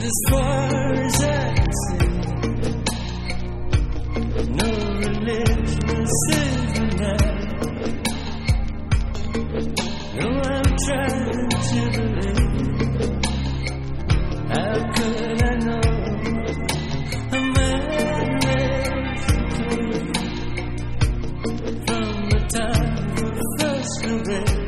as far as I can see. No religion will save me now. No, I'm trying to believe. How could I know a man lives from the time of first career?